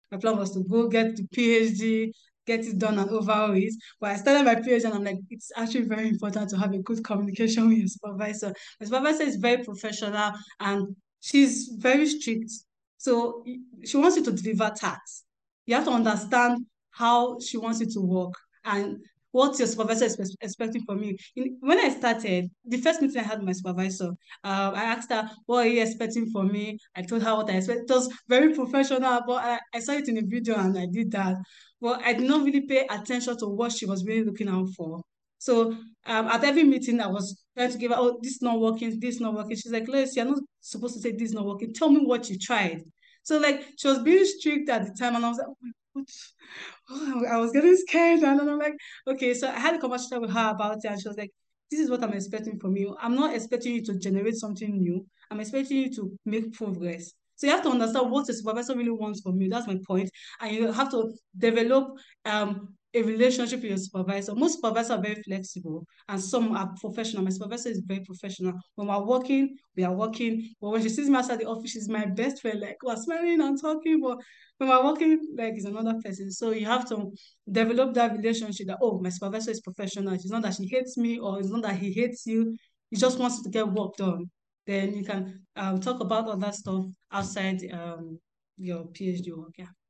My plan was to go get the PhD, get it done and over with. But I started my PhD and I'm like, it's actually very important to have a good communication with your supervisor. My supervisor is very professional and she's very strict. So she wants you to deliver tasks. You have to understand how she wants you to work and what your supervisor is expecting from you. When I started, the first meeting I had with my supervisor, I asked her, what are you expecting from me? I told her what I expect. It was very professional, but I saw it in the video and I did that. But I did not really pay attention to what she was really looking out for. So at every meeting, I was trying to give her, oh, this is not working, this is not working. She's like, Lois, you're not supposed to say this is not working. Tell me what you tried. So like she was being strict at the time, and I was like, oh my God, oh, I was getting scared. And then I'm like, okay. So I had a conversation with her about it, and she was like, this is what I'm expecting from you. I'm not expecting you to generate something new. I'm expecting you to make progress. So you have to understand what the supervisor really wants from you. That's my point. And you have to develop a relationship with your supervisor. Most supervisors are very flexible and some are professional. My supervisor is very professional. When we're working, we are working. But when she sees me outside the office, she's my best friend. Like we're smiling and talking, but when we're working, like it's another person. So you have to develop that relationship that, oh, my supervisor is professional. It's not that she hates me or it's not that he hates you. He just wants to get work done. Then you can talk about all that stuff outside your PhD work. Yeah.